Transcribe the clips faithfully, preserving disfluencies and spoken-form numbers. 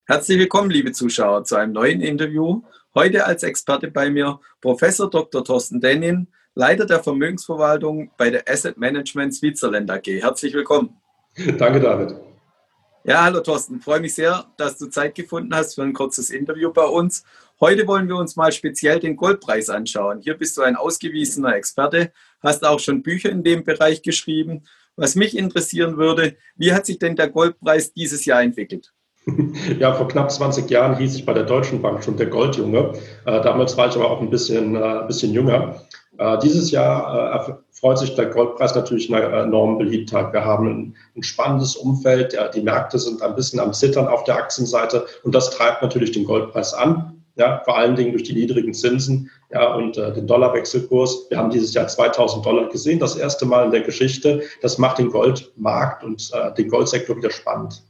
Herzlich willkommen, liebe Zuschauer, zu einem neuen Interview. Heute als Experte bei mir Professor Doktor Thorsten Dennin, Leiter der Vermögensverwaltung bei der Asset Management Switzerland A G. Herzlich willkommen. Danke, David. Ja, hallo Thorsten, freue mich sehr, dass du Zeit gefunden hast für ein kurzes Interview bei uns. Heute wollen wir uns mal speziell den Goldpreis anschauen. Hier bist du ein ausgewiesener Experte, hast auch schon Bücher in dem Bereich geschrieben. Was mich interessieren würde, wie hat sich denn der Goldpreis dieses Jahr entwickelt? Ja, vor knapp zwanzig Jahren hieß ich bei der Deutschen Bank schon der Goldjunge. Äh, damals war ich aber auch ein bisschen, äh, bisschen jünger. Äh, dieses Jahr äh, freut sich der Goldpreis natürlich einer enormen Beliebtheit. Wir haben ein, ein spannendes Umfeld. Ja, die Märkte sind ein bisschen am Zittern auf der Aktienseite und das treibt natürlich den Goldpreis an. Ja, vor allen Dingen durch die niedrigen Zinsen, ja, und äh, den Dollarwechselkurs. Wir haben dieses Jahr zweitausend Dollar gesehen, das erste Mal in der Geschichte. Das macht den Goldmarkt und äh, den Goldsektor wieder spannend.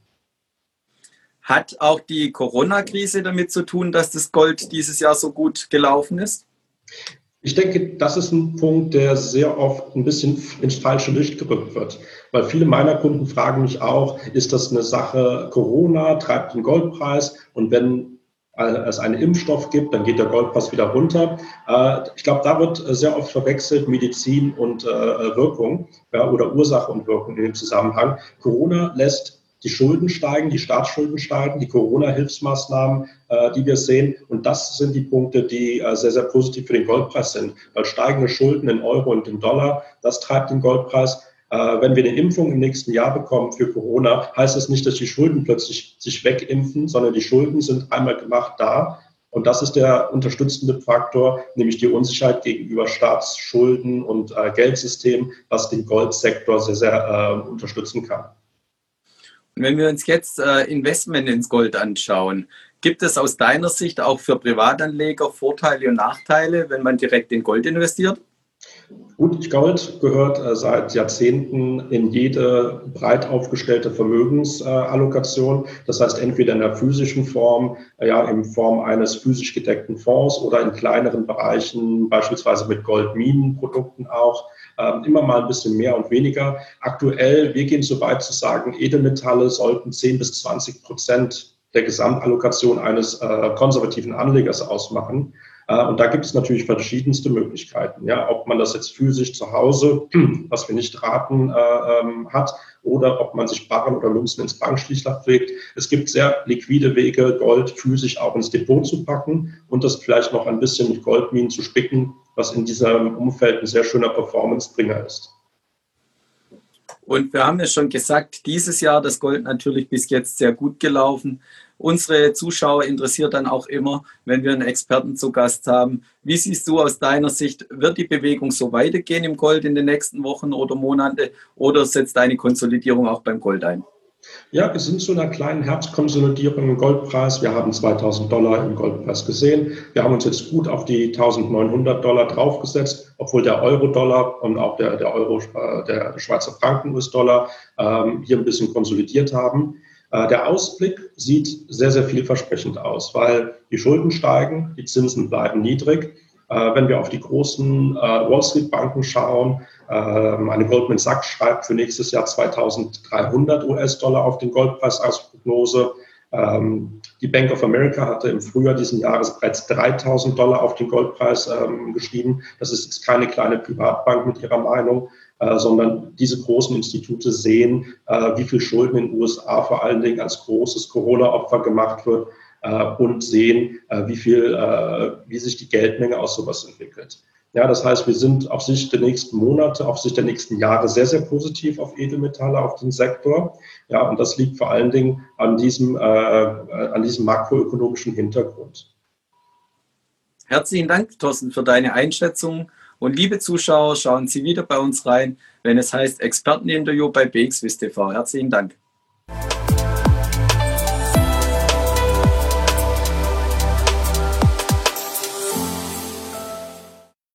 Hat auch die Corona-Krise damit zu tun, dass das Gold dieses Jahr so gut gelaufen ist? Ich denke, das ist ein Punkt, der sehr oft ein bisschen ins falsche Licht gerückt wird. Weil viele meiner Kunden fragen mich auch, ist das eine Sache Corona, treibt den Goldpreis und wenn es einen Impfstoff gibt, dann geht der Goldpreis wieder runter. Ich glaube, da wird sehr oft verwechselt Medizin und Wirkung, ja, oder Ursache und Wirkung in dem Zusammenhang. Corona lässt die Schulden steigen, die Staatsschulden steigen, die Corona-Hilfsmaßnahmen, äh, die wir sehen. Und das sind die Punkte, die äh, sehr, sehr positiv für den Goldpreis sind. Weil steigende Schulden in Euro und in Dollar, das treibt den Goldpreis. Äh, wenn wir eine Impfung im nächsten Jahr bekommen für Corona, heißt das nicht, dass die Schulden plötzlich sich wegimpfen, sondern die Schulden sind einmal gemacht da. Und das ist der unterstützende Faktor, nämlich die Unsicherheit gegenüber Staatsschulden und äh, Geldsystem, was den Goldsektor sehr, sehr äh, unterstützen kann. Wenn wir uns jetzt äh, Investment ins Gold anschauen, gibt es aus deiner Sicht auch für Privatanleger Vorteile und Nachteile, wenn man direkt in Gold investiert? Gut, Gold gehört äh, seit Jahrzehnten in jede breit aufgestellte Vermögensallokation. Äh, das heißt, entweder in der physischen Form, äh, ja, in Form eines physisch gedeckten Fonds oder in kleineren Bereichen, beispielsweise mit Goldminenprodukten auch. Äh, immer mal ein bisschen mehr und weniger. Aktuell, wir gehen so weit zu sagen, Edelmetalle sollten zehn bis zwanzig Prozent der Gesamtallokation eines äh, konservativen Anlegers ausmachen. Und da gibt es natürlich verschiedenste Möglichkeiten. Ja, ob man das jetzt physisch zu Hause, was wir nicht raten, äh, hat, oder ob man sich Barren oder Münzen ins Bankschließfach legt. Es gibt sehr liquide Wege, Gold physisch auch ins Depot zu packen und das vielleicht noch ein bisschen mit Goldminen zu spicken, was in diesem Umfeld ein sehr schöner Performance-Bringer ist. Und wir haben ja schon gesagt, dieses Jahr das Gold natürlich bis jetzt sehr gut gelaufen. Unsere Zuschauer interessiert dann auch immer, wenn wir einen Experten zu Gast haben. Wie siehst du aus deiner Sicht, wird die Bewegung so weitergehen im Gold in den nächsten Wochen oder Monaten oder setzt eine Konsolidierung auch beim Gold ein? Ja, wir sind zu einer kleinen Herbstkonsolidierung im Goldpreis. Wir haben zweitausend Dollar im Goldpreis gesehen. Wir haben uns jetzt gut auf die eintausendneunhundert Dollar draufgesetzt, obwohl der Euro-Dollar und auch der, der Euro, der, der Schweizer Franken-U S-Dollar ähm, hier ein bisschen konsolidiert haben. Äh, der Ausblick sieht sehr, sehr vielversprechend aus, weil die Schulden steigen, die Zinsen bleiben niedrig. Äh, wenn wir auf die großen äh, Wall Street-Banken schauen, äh, eine Goldman Sachs schreibt für nächstes Jahr zweitausenddreihundert U S-Dollar auf den Goldpreis als Prognose. Ähm, die Bank of America hatte im Frühjahr diesen Jahres bereits dreitausend Dollar auf den Goldpreis ähm, geschrieben. Das ist jetzt keine kleine Privatbank mit ihrer Meinung, äh, sondern diese großen Institute sehen, äh, wie viel Schulden in den U S A vor allen Dingen als großes Corona-Opfer gemacht wird. Und sehen, wie viel, wie sich die Geldmenge aus sowas entwickelt. Ja, das heißt, wir sind auf Sicht der nächsten Monate, auf Sicht der nächsten Jahre sehr, sehr positiv auf Edelmetalle, auf den Sektor. Ja, und das liegt vor allen Dingen an diesem, äh, an diesem makroökonomischen Hintergrund. Herzlichen Dank, Thorsten, für deine Einschätzung. Und liebe Zuschauer, schauen Sie wieder bei uns rein, wenn es heißt Experteninterview bei B X W I S T V. Herzlichen Dank.